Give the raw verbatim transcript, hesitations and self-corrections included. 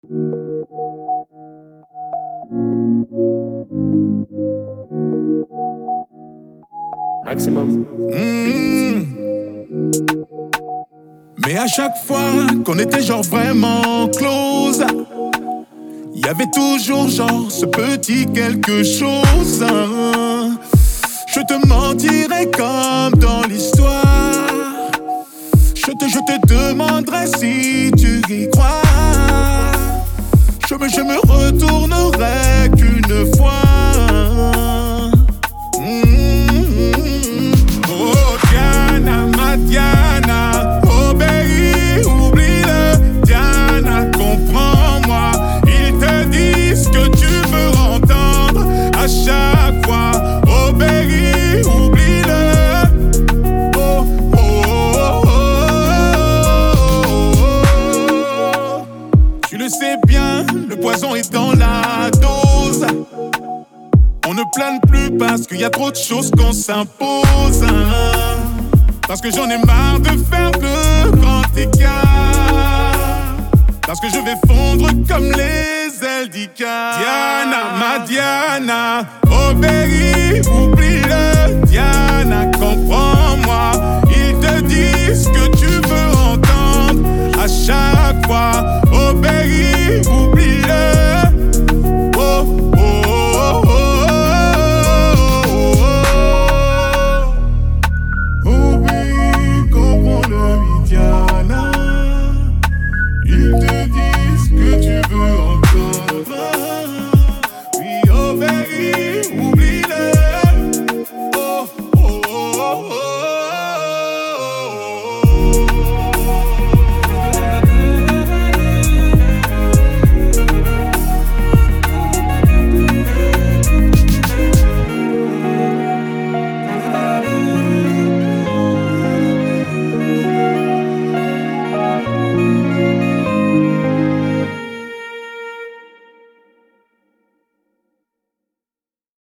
Maximum. Mmh. Mais à chaque fois qu'on était genre vraiment close, il y avait toujours genre ce petit quelque chose. Hein. Je te mentirais comme dans l'histoire. Je te, je te demanderais si tu y crois. Je me, je me retournerai qu'une fois. Oh Diana, ma Diana, obéis, oublie-le. Diana, comprends-moi. Ils te disent que tu veux entendre à chaque fois. Obéis, oublie-le. Oh, oh, oh, oh, oh. Tu le sais bien, le poison est dans la dose. On ne plane plus parce qu'il y a trop de choses qu'on s'impose. Hein. Parce que j'en ai marre de faire le grand écart. Parce que je vais fondre comme les ailes d'Icar. Diana, ma Diana, obéis, oublie-le. Diana, comprends-moi. Ils te disent que tu veux entendre à chaque fois. Obéis.